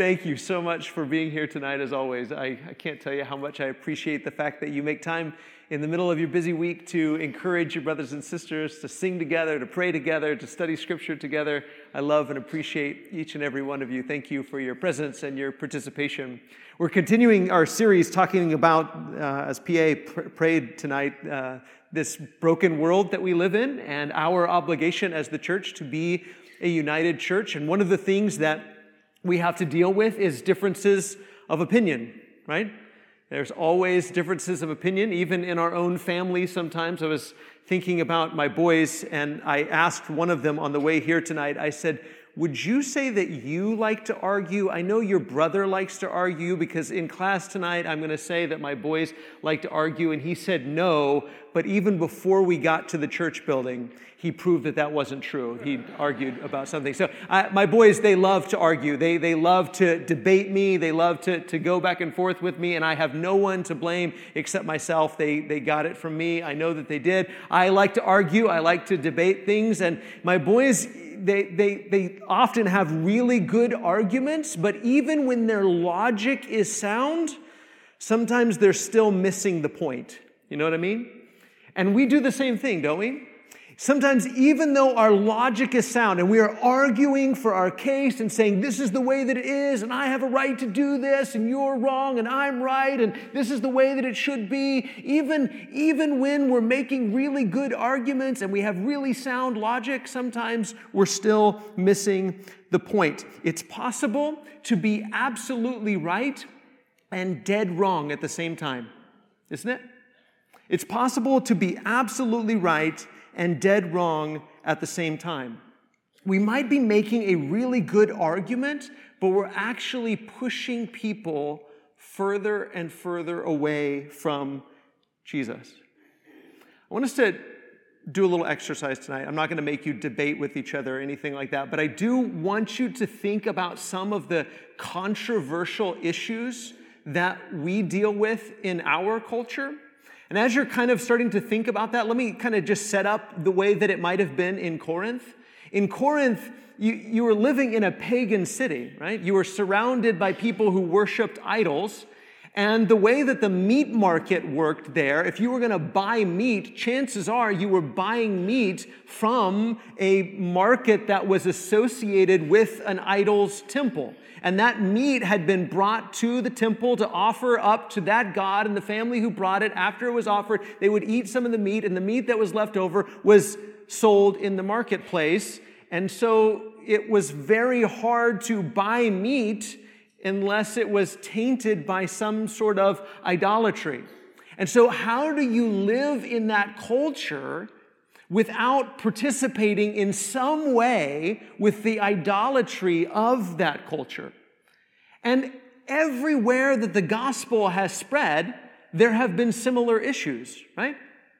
Thank you so much for being here tonight, as always. I can't tell you how much I appreciate the fact that you make time in the middle of your busy week to encourage your brothers and sisters, to sing together, to pray together, to study Scripture together. I love and appreciate each and every one of you. Thank you for your presence and your participation. We're continuing our series talking about, as PA prayed tonight, this broken world that we live in and our obligation as the church to be a united church. And one of the things that we have to deal with is differences of opinion, right? There's always differences of opinion, even in our own family sometimes. I was thinking about my boys, and I asked one of them on the way here tonight, I said, would you say that you like to argue? I know your brother likes to argue, because in class tonight, I'm going to say that my boys like to argue, and he said no, but even before we got to the church building, he proved that that wasn't true. He argued about something. So my boys, they love to argue. They love to debate me. They love to go back and forth with me, and I have no one to blame except myself. They got it from me. I know that they did. I like to argue. I like to debate things, and my boys, they often have really good arguments, but even when their logic is sound, sometimes they're still missing the point. You know what I mean? And we do the same thing, don't we? Sometimes even though our logic is sound and we are arguing for our case and saying this is the way that it is and I have a right to do this and you're wrong and I'm right and this is the way that it should be, even when we're making really good arguments and we have really sound logic, sometimes we're still missing the point. It's possible to be absolutely right and dead wrong at the same time, isn't it? It's possible to be absolutely right and dead wrong at the same time. We might be making a really good argument, but we're actually pushing people further and further away from Jesus. I want us to do a little exercise tonight. I'm not going to make you debate with each other or anything like that, but I do want you to think about some of the controversial issues that we deal with in our culture. And as you're kind of starting to think about that, let me kind of just set up the way that it might have been in Corinth. In Corinth, you were living in a pagan city, right? You were surrounded by people who worshiped idols. And the way that the meat market worked there, if you were going to buy meat, chances are you were buying meat from a market that was associated with an idol's temple. And that meat had been brought to the temple to offer up to that god, and the family who brought it, after it was offered, they would eat some of the meat, and the meat that was left over was sold in the marketplace. And so it was very hard to buy meat unless it was tainted by some sort of idolatry. And so how do you live in that culture without participating in some way with the idolatry of that culture? And everywhere that the gospel has spread, there have been similar issues, right?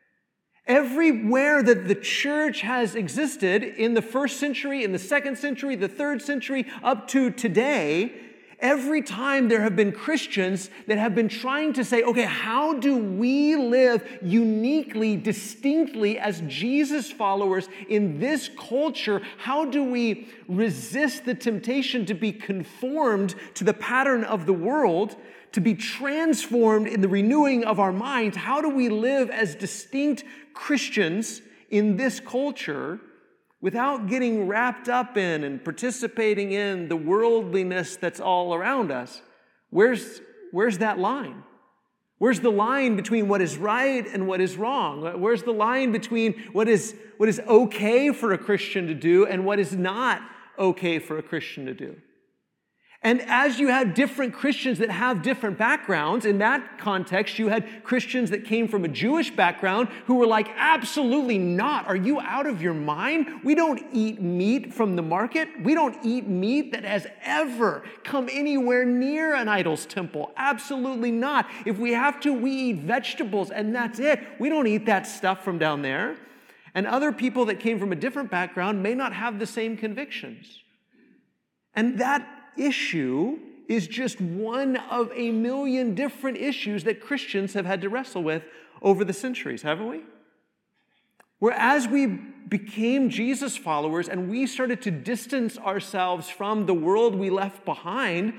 Everywhere that the church has existed in the first century, in the second century, the third century, up to today, every time there have been Christians that have been trying to say, okay, how do we live uniquely, distinctly as Jesus followers in this culture? How do we resist the temptation to be conformed to the pattern of the world, to be transformed in the renewing of our minds? How do we live as distinct Christians in this culture without getting wrapped up in and participating in the worldliness that's all around us? Where's that line? Where's the line between what is right and what is wrong? Where's the line between what is okay for a Christian to do and what is not okay for a Christian to do? And as you have different Christians that have different backgrounds, in that context, you had Christians that came from a Jewish background who were like, absolutely not. Are you out of your mind? We don't eat meat from the market. We don't eat meat that has ever come anywhere near an idol's temple. Absolutely not. If we have to, we eat vegetables and that's it. We don't eat that stuff from down there. And other people that came from a different background may not have the same convictions. And that issue is just one of a million different issues that Christians have had to wrestle with over the centuries, haven't we? where as we became Jesus followers and we started to distance ourselves from the world we left behind,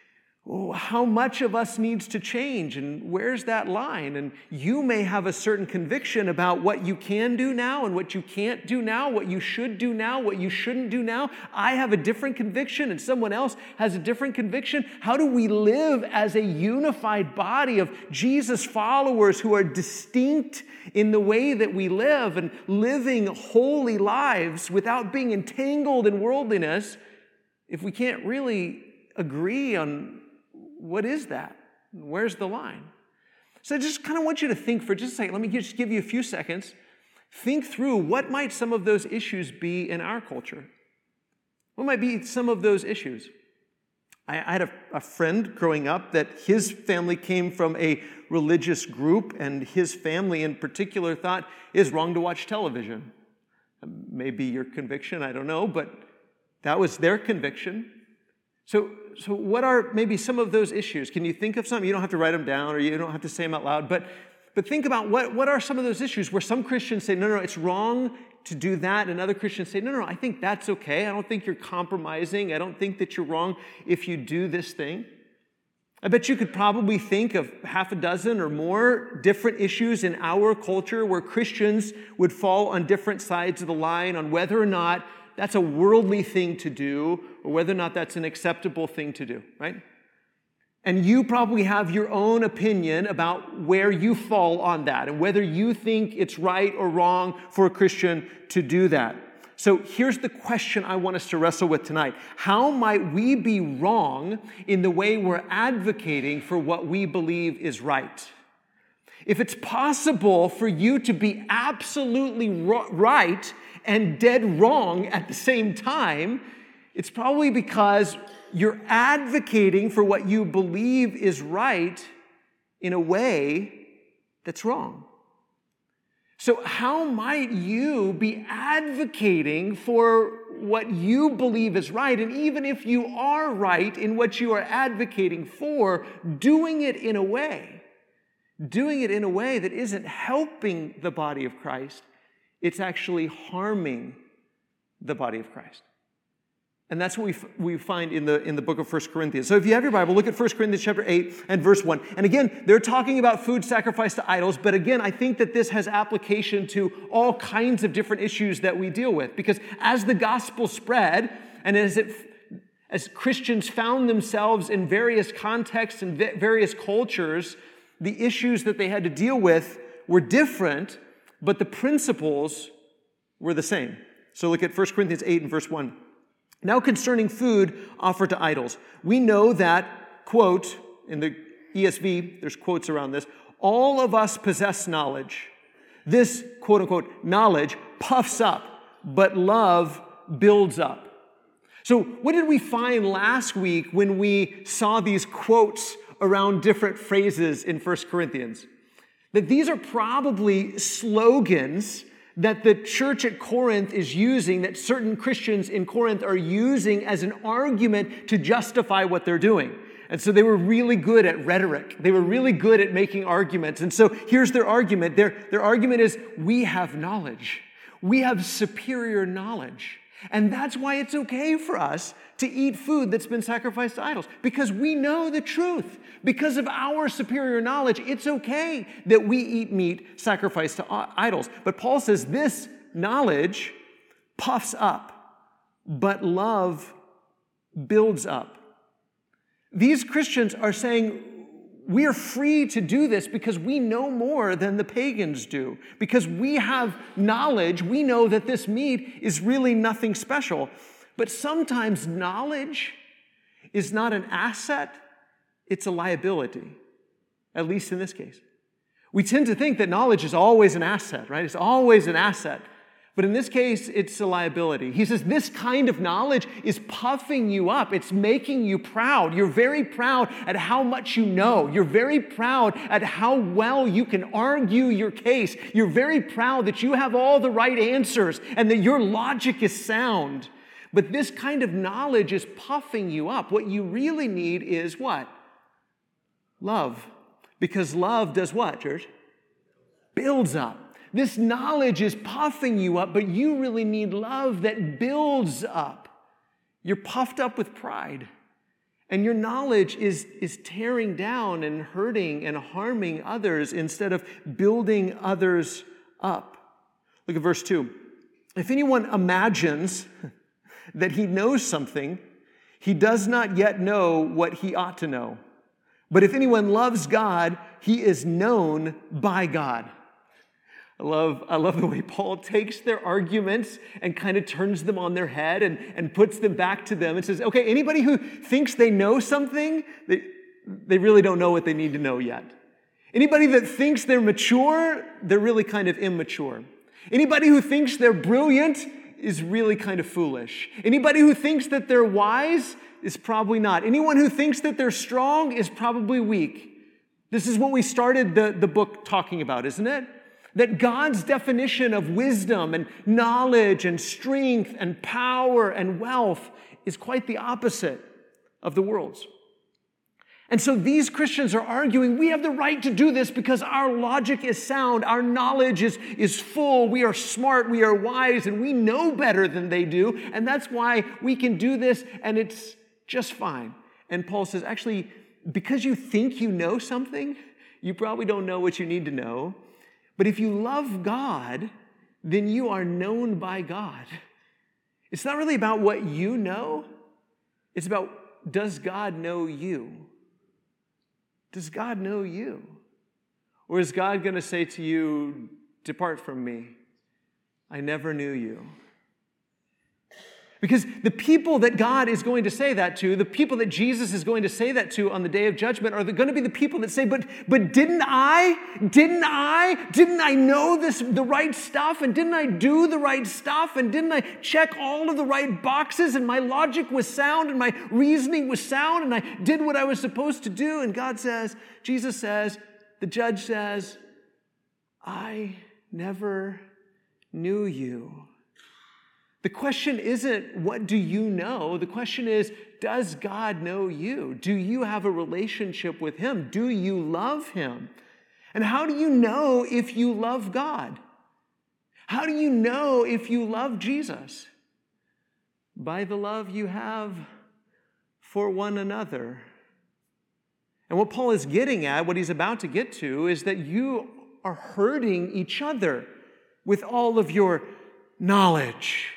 how much of us needs to change, and where's that line? And you may have a certain conviction about what you can do now and what you can't do now, what you should do now, what you shouldn't do now. I have a different conviction and someone else has a different conviction. How do we live as a unified body of Jesus followers who are distinct in the way that we live and living holy lives without being entangled in worldliness if we can't really agree on what is that? Where's the line? So I just kind of want you to think for just a second. Let me just give you a few seconds. Think through what might some of those issues be in our culture. What might be some of those issues? I had a friend growing up that his family came from a religious group, and his family in particular thought it's wrong to watch television. Maybe your conviction, I don't know, but that was their conviction. So what are maybe some of those issues? Can you think of some? You don't have to write them down or you don't have to say them out loud, but think about what are some of those issues where some Christians say, no, it's wrong to do that, and other Christians say, no, I think that's okay. I don't think you're compromising. I don't think that you're wrong if you do this thing. I bet you could probably think of half a dozen or more different issues in our culture where Christians would fall on different sides of the line on whether or not that's a worldly thing to do, or whether or not that's an acceptable thing to do, right? And you probably have your own opinion about where you fall on that, and whether you think it's right or wrong for a Christian to do that. So here's the question I want us to wrestle with tonight. How might we be wrong in the way we're advocating for what we believe is right? If it's possible for you to be absolutely right and dead wrong at the same time, it's probably because you're advocating for what you believe is right in a way that's wrong. So how might you be advocating for what you believe is right, and even if you are right in what you are advocating for, doing it in a way that isn't helping the body of Christ, it's actually harming the body of Christ. And that's what we find in the book of 1 Corinthians. So if you have your Bible, look at 1 Corinthians chapter 8 and verse 1. And again, they're talking about food sacrificed to idols, but again, I think that this has application to all kinds of different issues that we deal with. Because as the gospel spread, and as Christians found themselves in various contexts and various cultures, the issues that they had to deal with were different, but the principles were the same. So look at 1 Corinthians 8 and verse 1. Now concerning food offered to idols, we know that, quote, in the ESV, there's quotes around this, all of us possess knowledge. This, quote unquote, knowledge puffs up, but love builds up. So what did we find last week when we saw these quotes around different phrases in 1 Corinthians? That these are probably slogans that the church at Corinth is using, that certain Christians in Corinth are using as an argument to justify what they're doing. And so they were really good at rhetoric. They were really good at making arguments. And so here's their argument. Their argument is, we have knowledge. We have superior knowledge. And that's why it's okay for us to eat food that's been sacrificed to idols, because we know the truth. Because of our superior knowledge, it's okay that we eat meat sacrificed to idols. But Paul says this knowledge puffs up, but love builds up. These Christians are saying, we are free to do this because we know more than the pagans do. Because we have knowledge, we know that this meat is really nothing special. But sometimes knowledge is not an asset, it's a liability, at least in this case. We tend to think that knowledge is always an asset, right? It's always an asset. But in this case, it's a liability. He says this kind of knowledge is puffing you up. It's making you proud. You're very proud at how much you know. You're very proud at how well you can argue your case. You're very proud that you have all the right answers and that your logic is sound. But this kind of knowledge is puffing you up. What you really need is what? Love. Because love does what, church? Builds up. This knowledge is puffing you up, but you really need love that builds up. You're puffed up with pride. And your knowledge is tearing down and hurting and harming others instead of building others up. Look at verse 2. If anyone imagines that he knows something, he does not yet know what he ought to know. But if anyone loves God, he is known by God. I love the way Paul takes their arguments and kind of turns them on their head and puts them back to them and says, okay, anybody who thinks they know something, they really don't know what they need to know yet. Anybody that thinks they're mature, they're really kind of immature. Anybody who thinks they're brilliant is really kind of foolish. Anybody who thinks that they're wise is probably not. Anyone who thinks that they're strong is probably weak. This is what we started the book talking about, isn't it? That God's definition of wisdom and knowledge and strength and power and wealth is quite the opposite of the world's. And so these Christians are arguing, we have the right to do this because our logic is sound, our knowledge is full, we are smart, we are wise, and we know better than they do, and that's why we can do this, and it's just fine. And Paul says, actually, because you think you know something, you probably don't know what you need to know. But if you love God, then you are known by God. It's not really about what you know. It's about, does God know you? Does God know you? Or is God going to say to you, depart from me, I never knew you? Because the people that God is going to say that to, the people that Jesus is going to say that to on the day of judgment are going to be the people that say, but didn't I know the right stuff, and didn't I do the right stuff, and didn't I check all of the right boxes, and my logic was sound, and my reasoning was sound, and I did what I was supposed to do? And God says, Jesus says, the judge says, I never knew you. The question isn't, what do you know? The question is, does God know you? Do you have a relationship with Him? Do you love Him? And how do you know if you love God? How do you know if you love Jesus? By the love you have for one another. And what Paul is getting at, what he's about to get to, is that you are hurting each other with all of your knowledge.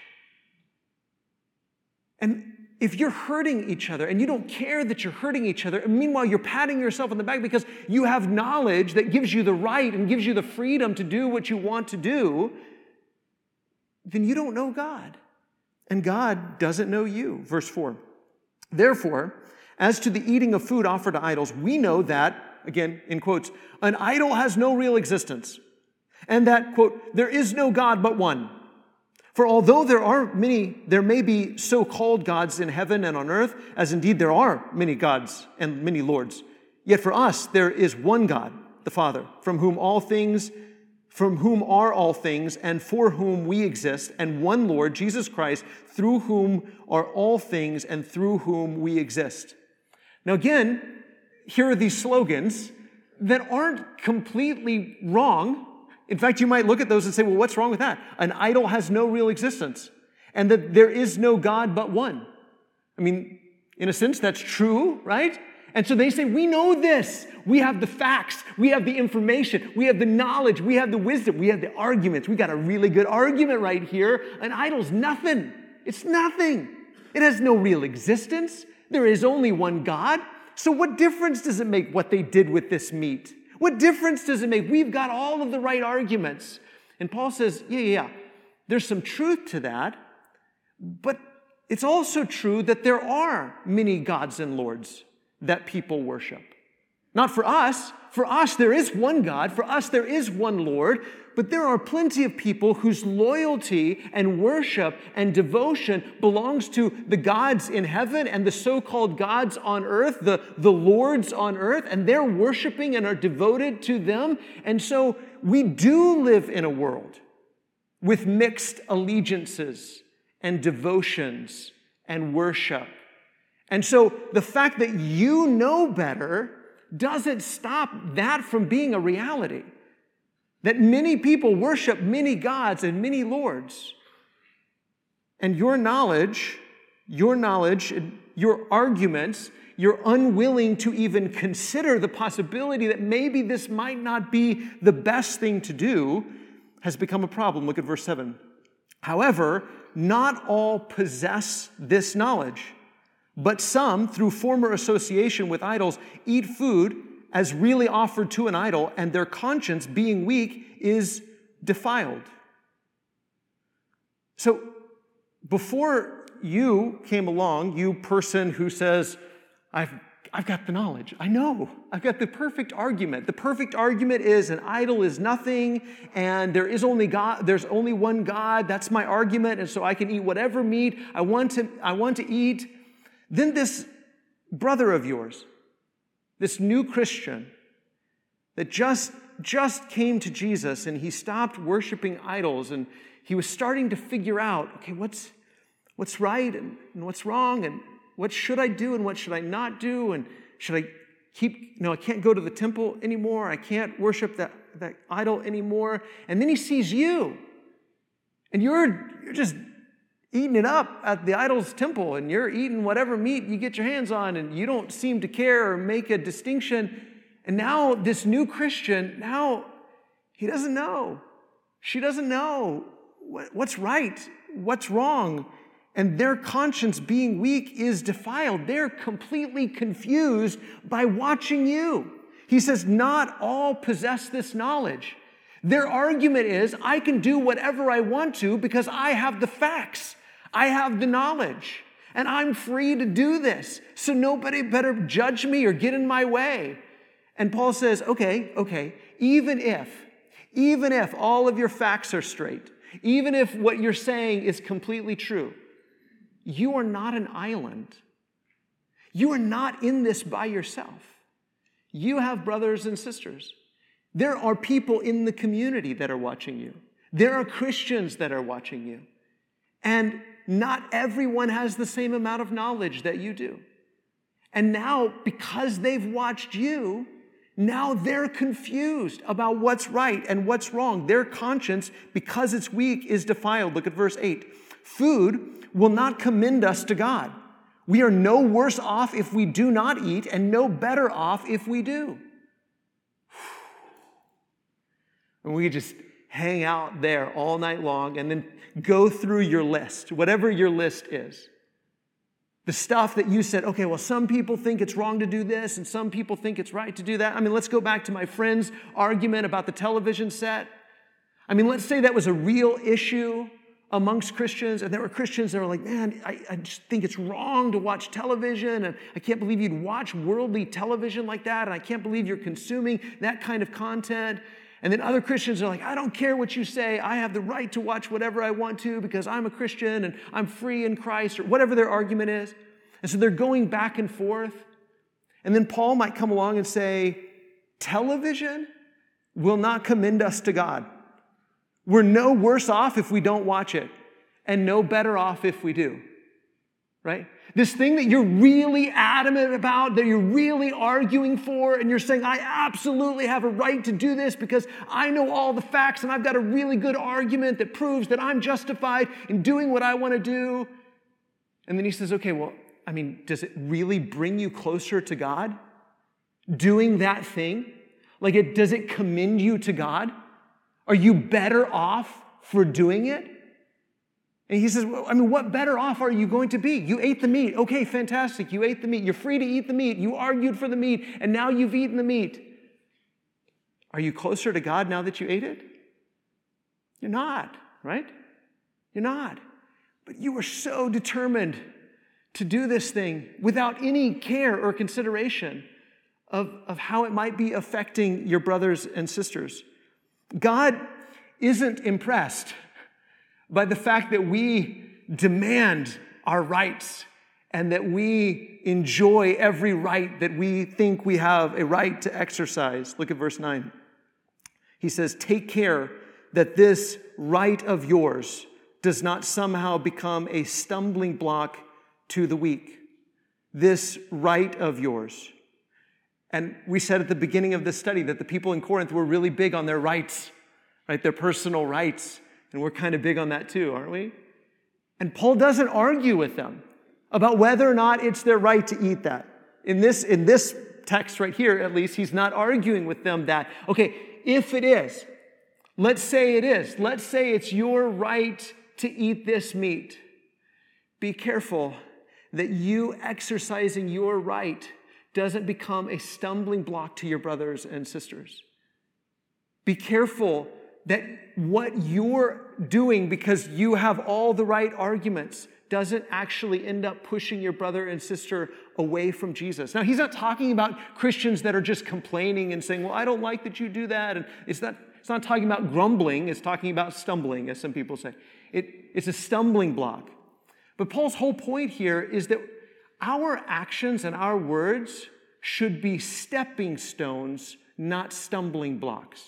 And if you're hurting each other and you don't care that you're hurting each other, and meanwhile you're patting yourself on the back because you have knowledge that gives you the right and gives you the freedom to do what you want to do, then you don't know God. And God doesn't know you. Verse 4. Therefore, as to the eating of food offered to idols, we know that, again, in quotes, an idol has no real existence. And that, quote, there is no God but one. For although there may be so-called gods in heaven and on earth, as indeed there are many gods and many lords, yet for us there is one God, the Father, from whom are all things, and for whom we exist, and one Lord, Jesus Christ, through whom are all things, and through whom we exist. Now again, here are these slogans that aren't completely wrong. In fact, you might look at those and say, well, what's wrong with that? An idol has no real existence, and that there is no God but one. I mean, in a sense, that's true, right? And so they say, we know this. We have the facts. We have the information. We have the knowledge. We have the wisdom. We have the arguments. We got a really good argument right here. An idol's nothing. It's nothing. It has no real existence. There is only one God. So what difference does it make what they did with this meat? What difference does it make? We've got all of the right arguments. And Paul says, yeah, there's some truth to that, but it's also true that there are many gods and lords that people worship. Not for us. For us, there is one God. For us, there is one Lord. But there are plenty of people whose loyalty and worship and devotion belongs to the gods in heaven and the so-called gods on earth, the lords on earth, and they're worshiping and are devoted to them. And so we do live in a world with mixed allegiances and devotions and worship. And so the fact that you know better doesn't stop that from being a reality. that many people worship many gods and many lords. And your knowledge, your arguments, you're unwilling to even consider the possibility that maybe this might not be the best thing to do, has become a problem. Look at verse 7. However, not all possess this knowledge, but some, through former association with idols, eat food as really offered to an idol, and their conscience, being weak, is defiled. So, before you came along, you person who says, I've got the knowledge. I know. I've got the perfect argument. The perfect argument is an idol is nothing, and there's only one God. That's my argument, and so I can eat whatever meat I want to eat. Then this brother of yours, this new Christian that just came to Jesus, and he stopped worshiping idols, and he was starting to figure out, okay, what's right and what's wrong, and what should I do and what should I not do, and should I I can't go to the temple anymore, I can't worship that idol anymore. And then he sees you, and you're just eating it up at the idol's temple, and you're eating whatever meat you get your hands on, and you don't seem to care or make a distinction. And now this new Christian, now he doesn't know. She doesn't know what's right, what's wrong. And their conscience, being weak, is defiled. They're completely confused by watching you. He says, not all possess this knowledge. Their argument is, I can do whatever I want to because I have the facts. I have the knowledge. And I'm free to do this. So nobody better judge me or get in my way. And Paul says, okay, even if all of your facts are straight, even if what you're saying is completely true, you are not an island. You are not in this by yourself. You have brothers and sisters. There are people in the community that are watching you. There are Christians that are watching you. And not everyone has the same amount of knowledge that you do. And now, because they've watched you, now they're confused about what's right and what's wrong. Their conscience, because it's weak, is defiled. Look at verse 8. Food will not commend us to God. We are no worse off if we do not eat, and no better off if we do. And we just hang out there all night long and then go through your list, whatever your list is. The stuff that you said, okay, well, some people think it's wrong to do this, and some people think it's right to do that. I mean, let's go back to my friend's argument about the television set. I mean, let's say that was a real issue amongst Christians, and there were Christians that were like, man, I just think it's wrong to watch television, and I can't believe you'd watch worldly television like that, and I can't believe you're consuming that kind of content. And then other Christians are like, I don't care what you say. I have the right to watch whatever I want to because I'm a Christian and I'm free in Christ, or whatever their argument is. And so they're going back and forth. And then Paul might come along and say, television will not commend us to God. We're no worse off if we don't watch it, and no better off if we do. Right? This thing that you're really adamant about, that you're really arguing for, and you're saying, I absolutely have a right to do this because I know all the facts and I've got a really good argument that proves that I'm justified in doing what I want to do. And then he says, okay, well, I mean, does it really bring you closer to God? Doing that thing? Does it commend you to God? Are you better off for doing it? And he says, well, I mean, what better off are you going to be? You ate the meat. Okay, fantastic. You ate the meat. You're free to eat the meat. You argued for the meat, and now you've eaten the meat. Are you closer to God now that you ate it? You're not, right? You're not. But you were so determined to do this thing without any care or consideration of how it might be affecting your brothers and sisters. God isn't impressed by the fact that we demand our rights and that we enjoy every right that we think we have a right to exercise. Look at verse 9. He says, take care that this right of yours does not somehow become a stumbling block to the weak. This right of yours. And we said at the beginning of this study that the people in Corinth were really big on their rights. right? Their personal rights. And we're kind of big on that too, aren't we? And Paul doesn't argue with them about whether or not it's their right to eat that. In this text right here, at least, he's not arguing with them that, okay, if it is, let's say it is, let's say it's your right to eat this meat. Be careful that you exercising your right doesn't become a stumbling block to your brothers and sisters. Be careful that what you're doing because you have all the right arguments doesn't actually end up pushing your brother and sister away from Jesus. Now, he's not talking about Christians that are just complaining and saying, well, I don't like that you do that. And it's not talking about grumbling. It's talking about stumbling, as some people say. It's a stumbling block. But Paul's whole point here is that our actions and our words should be stepping stones, not stumbling blocks.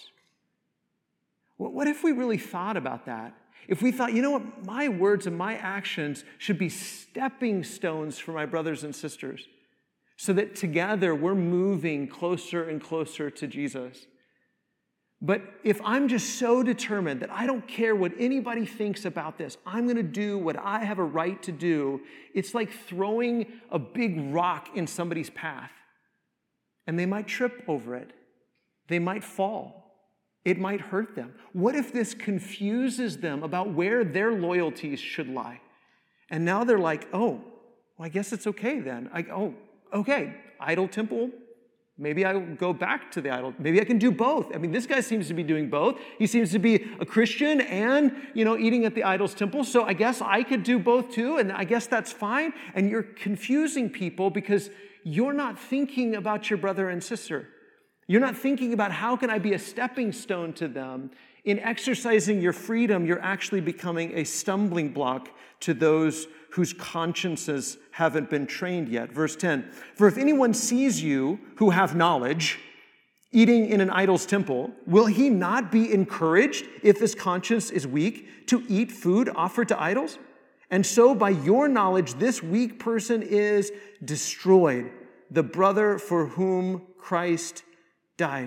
What if we really thought about that? If we thought, you know what, my words and my actions should be stepping stones for my brothers and sisters, so that together we're moving closer and closer to Jesus. But if I'm just so determined that I don't care what anybody thinks about this, I'm going to do what I have a right to do, it's like throwing a big rock in somebody's path. And they might trip over it. They might fall. It might hurt them. What if this confuses them about where their loyalties should lie? And now they're like, oh, well, I guess it's okay then. Okay, idol temple. Maybe I'll go back to the idol. Maybe I can do both. I mean, this guy seems to be doing both. He seems to be a Christian and, eating at the idol's temple. So I guess I could do both too, and I guess that's fine. And you're confusing people because you're not thinking about your brother and sister. You're not thinking about how can I be a stepping stone to them. In exercising your freedom, you're actually becoming a stumbling block to those whose consciences haven't been trained yet. Verse 10, for if anyone sees you who have knowledge eating in an idol's temple, will he not be encouraged if his conscience is weak to eat food offered to idols? And so by your knowledge, this weak person is destroyed, the brother for whom Christ died.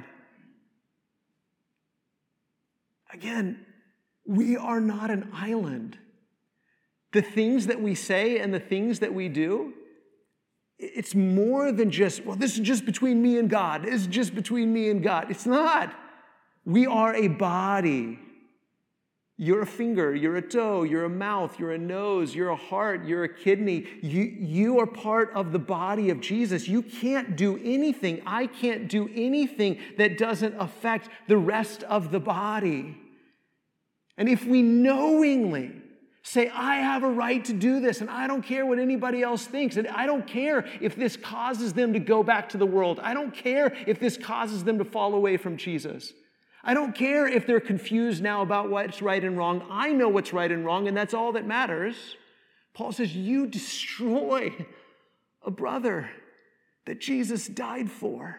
Again, we are not an island. The things that we say and the things that we do, it's more than just, well, this is just between me and God. This is just between me and God. It's not. We are a body. You're a finger, you're a toe, you're a mouth, you're a nose, you're a heart, you're a kidney. You are part of the body of Jesus. You can't do anything. I can't do anything that doesn't affect the rest of the body. And if we knowingly say, I have a right to do this, and I don't care what anybody else thinks, and I don't care if this causes them to go back to the world. I don't care if this causes them to fall away from Jesus. I don't care if they're confused now about what's right and wrong. I know what's right and wrong, and that's all that matters. Paul says, you destroy a brother that Jesus died for.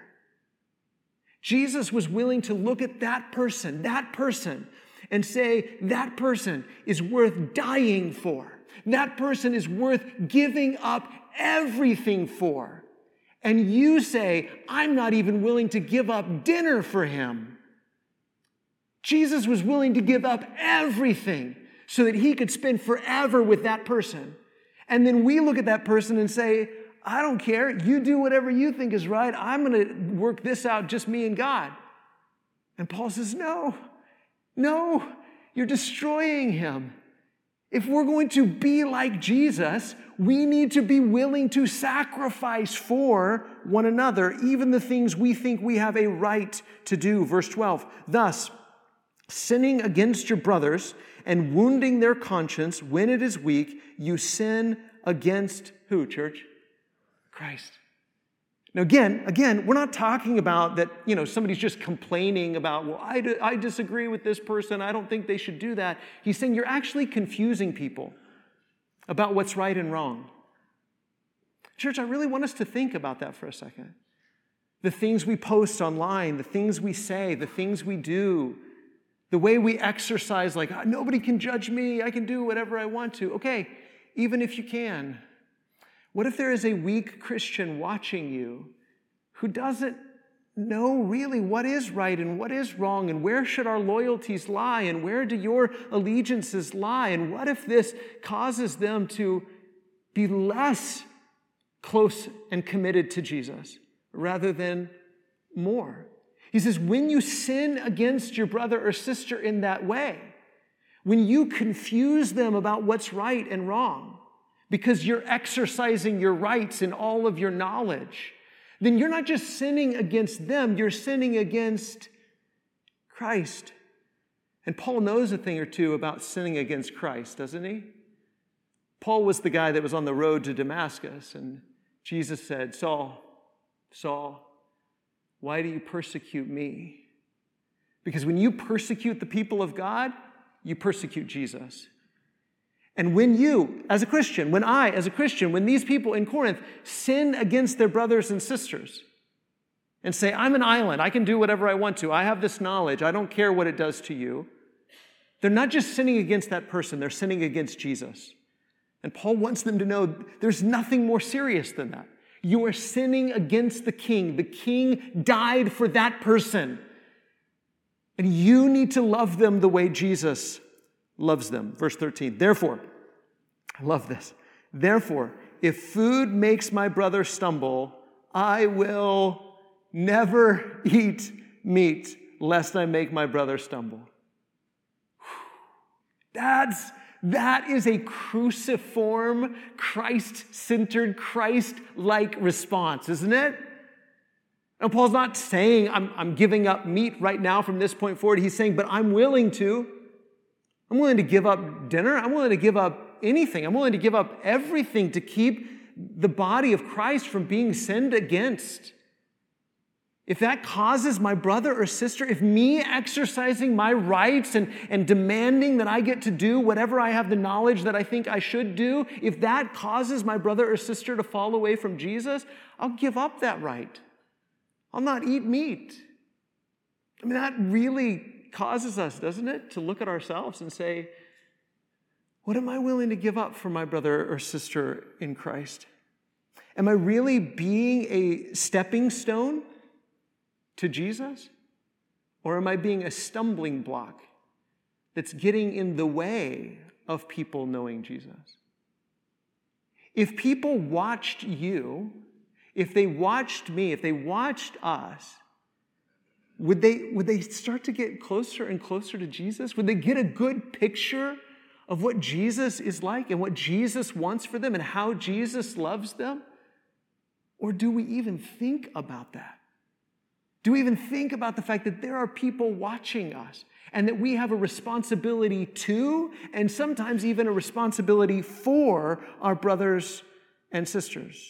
Jesus was willing to look at that person, and say, that person is worth dying for. That person is worth giving up everything for. And you say, I'm not even willing to give up dinner for him. Jesus was willing to give up everything so that he could spend forever with that person. And then we look at that person and say, I don't care. You do whatever you think is right. I'm going to work this out, just me and God. And Paul says, no, you're destroying him. If we're going to be like Jesus, we need to be willing to sacrifice for one another, even the things we think we have a right to do. Verse 12, thus, sinning against your brothers and wounding their conscience when it is weak, you sin against who, church? Christ. Now again, we're not talking about that, somebody's just complaining about, well, I disagree with this person. I don't think they should do that. He's saying you're actually confusing people about what's right and wrong. Church, I really want us to think about that for a second. The things we post online, the things we say, the things we do, the way we exercise, like, nobody can judge me, I can do whatever I want to. Okay, even if you can, what if there is a weak Christian watching you who doesn't know really what is right and what is wrong, and where should our loyalties lie, and where do your allegiances lie, and what if this causes them to be less close and committed to Jesus rather than more? He says, when you sin against your brother or sister in that way, when you confuse them about what's right and wrong because you're exercising your rights in all of your knowledge, then you're not just sinning against them, you're sinning against Christ. And Paul knows a thing or two about sinning against Christ, doesn't he? Paul was the guy that was on the road to Damascus, and Jesus said, Saul, Saul, why do you persecute me? Because when you persecute the people of God, you persecute Jesus. And when you, as a Christian, when I, as a Christian, when these people in Corinth sin against their brothers and sisters and say, I'm an island, I can do whatever I want to, I have this knowledge, I don't care what it does to you, they're not just sinning against that person, they're sinning against Jesus. And Paul wants them to know there's nothing more serious than that. You are sinning against the king. The king died for that person. And you need to love them the way Jesus loves them. Verse 13, therefore, I love this. Therefore, if food makes my brother stumble, I will never eat meat, lest I make my brother stumble. That is a cruciform, Christ-centered, Christ-like response, isn't it? And Paul's not saying, I'm giving up meat right now from this point forward. He's saying, but I'm willing to. I'm willing to give up dinner. I'm willing to give up anything. I'm willing to give up everything to keep the body of Christ from being sinned against. If that causes my brother or sister, if me exercising my rights and demanding that I get to do whatever I have the knowledge that I think I should do, if that causes my brother or sister to fall away from Jesus, I'll give up that right. I'll not eat meat. I mean, that really causes us, doesn't it, to look at ourselves and say, what am I willing to give up for my brother or sister in Christ? Am I really being a stepping stone to Jesus? Or am I being a stumbling block that's getting in the way of people knowing Jesus? If people watched you, if they watched me, if they watched us, would they start to get closer and closer to Jesus? Would they get a good picture of what Jesus is like and what Jesus wants for them and how Jesus loves them? Or do we even think about that? Do we even think about the fact that there are people watching us and that we have a responsibility to, and sometimes even a responsibility for, our brothers and sisters?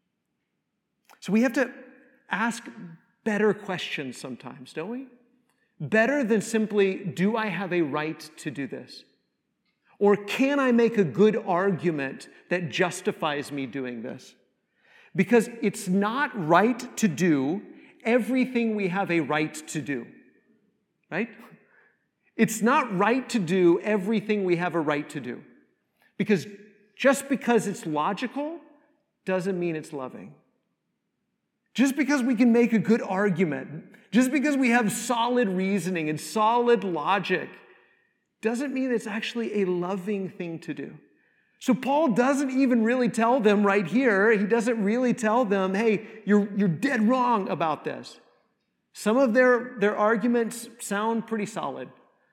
So we have to ask better questions sometimes, don't we? Better than simply, do I have a right to do this? Or can I make a good argument that justifies me doing this? Because it's not right to do everything we have a right to do, right? It's not right to do everything we have a right to do. Because just because it's logical doesn't mean it's loving. Just because we can make a good argument, just because we have solid reasoning and solid logic, doesn't mean it's actually a loving thing to do. So Paul doesn't even really tell them right here, he doesn't really tell them, hey, you're dead wrong about this. Some of their arguments sound pretty solid.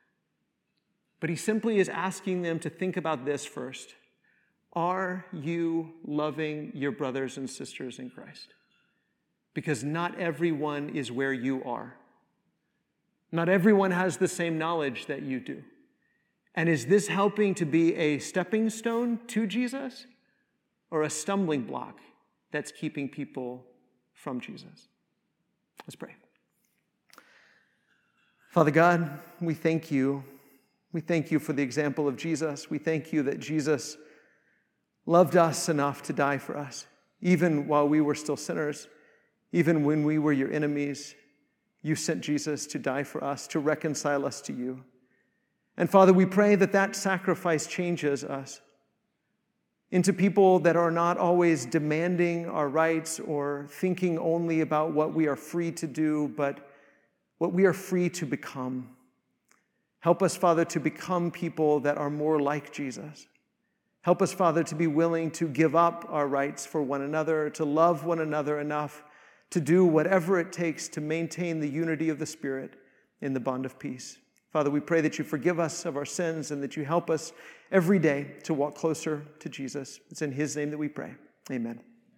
But he simply is asking them to think about this first. Are you loving your brothers and sisters in Christ? Because not everyone is where you are. Not everyone has the same knowledge that you do. And is this helping to be a stepping stone to Jesus or a stumbling block that's keeping people from Jesus? Let's pray. Father God, we thank you. We thank you for the example of Jesus. We thank you that Jesus loved us enough to die for us, even while we were still sinners. Even when we were your enemies, you sent Jesus to die for us, to reconcile us to you. And Father, we pray that that sacrifice changes us. into people that are not always demanding our rights or thinking only about what we are free to do, but what we are free to become. Help us, Father, to become people that are more like Jesus. Help us, Father, to be willing to give up our rights for one another, to love one another enough to do whatever it takes to maintain the unity of the Spirit in the bond of peace. Father, we pray that you forgive us of our sins and that you help us every day to walk closer to Jesus. It's in his name that we pray. Amen.